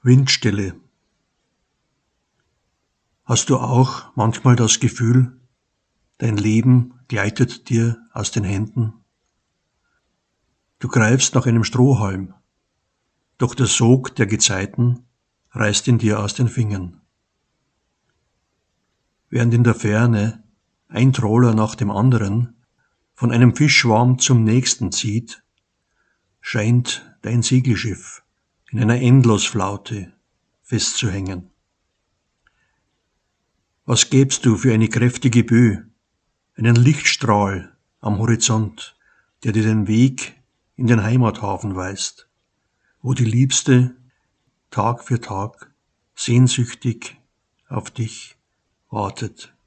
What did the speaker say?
Windstille. Hast du auch manchmal das Gefühl, dein Leben gleitet dir aus den Händen? Du greifst nach einem Strohhalm, doch der Sog der Gezeiten reißt ihn dir aus den Fingern. Während in der Ferne ein Trawler nach dem anderen von einem Fischschwarm zum nächsten zieht, scheint dein Segelschiff in einer Endlosflaute festzuhängen. Was gäbst du für eine kräftige Böe, einen Lichtstrahl am Horizont, der dir den Weg in den Heimathafen weist, wo die Liebste Tag für Tag sehnsüchtig auf dich wartet?